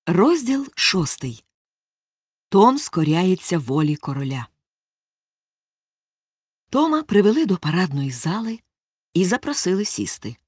Розділ 6. Том скоряється волі короля. Тома привели до парадної зали і запросили сісти.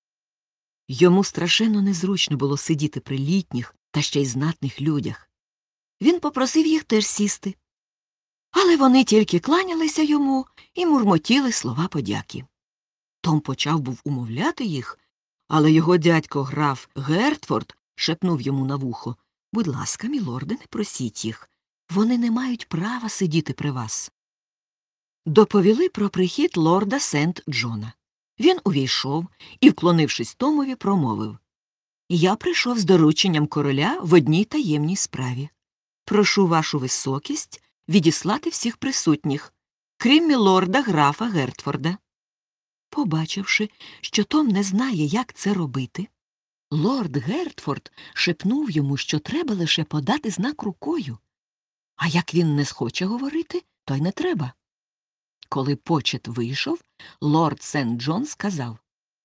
Йому страшенно незручно було сидіти при літніх та ще й знатних людях. Він попросив їх теж сісти. Але вони тільки кланялися йому і мурмотіли слова подяки. Том почав був умовляти їх, але його дядько граф Гертфорд шепнув йому на вухо: «Будь ласка, мілорде, не просіть їх. Вони не мають права сидіти при вас». Доповіли про прихід лорда Сент-Джона. Він увійшов і, вклонившись Томові, промовив: «Я прийшов з дорученням короля в одній таємній справі. Прошу вашу високість відіслати всіх присутніх, крім мілорда графа Гертфорда». Побачивши, що Том не знає, як це робити, лорд Гертфорд шепнув йому, що треба лише подати знак рукою. А як він не схоче говорити, то й не треба. Коли почет вийшов, лорд Сент-Джон сказав: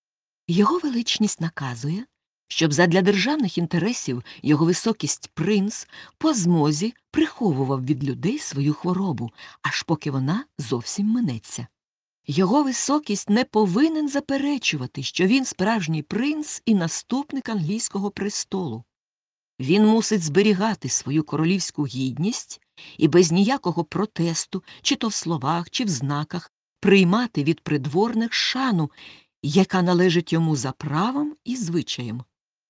«Його величність наказує, щоб задля державних інтересів його високість принц по змозі приховував від людей свою хворобу, аж поки вона зовсім минеться. Його високість не повинен заперечувати, що він справжній принц і наступник англійського престолу. Він мусить зберігати свою королівську гідність і без ніякого протесту, чи то в словах, чи в знаках, приймати від придворних шану, яка належить йому за правом і звичаєм.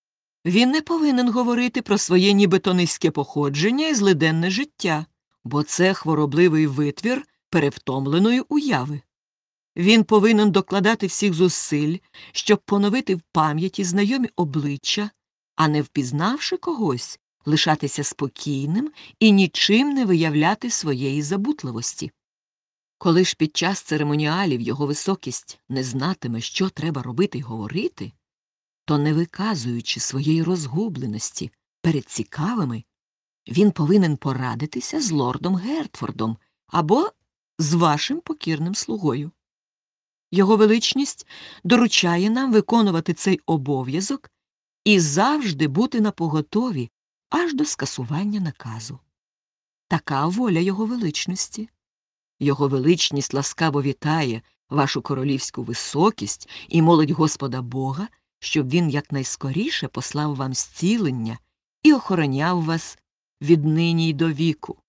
Він не повинен говорити про своє нібито низьке походження і злиденне життя, бо це хворобливий витвір перевтомленої уяви. Він повинен докладати всіх зусиль, щоб поновити в пам'яті знайомі обличчя, а не впізнавши когось, лишатися спокійним і нічим не виявляти своєї забутливості. Коли ж під час церемоніалів його високість не знатиме, що треба робити й говорити, то, не виказуючи своєї розгубленості перед цікавими, він повинен порадитися з лордом Гертфордом або з вашим покірним слугою. Його величність доручає нам виконувати цей обов'язок і завжди бути напоготові аж до скасування наказу. Така воля його величності. Його величність ласкаво вітає вашу королівську високість і молить Господа Бога, щоб він якнайскоріше послав вам зцілення і охороняв вас віднині й до віку».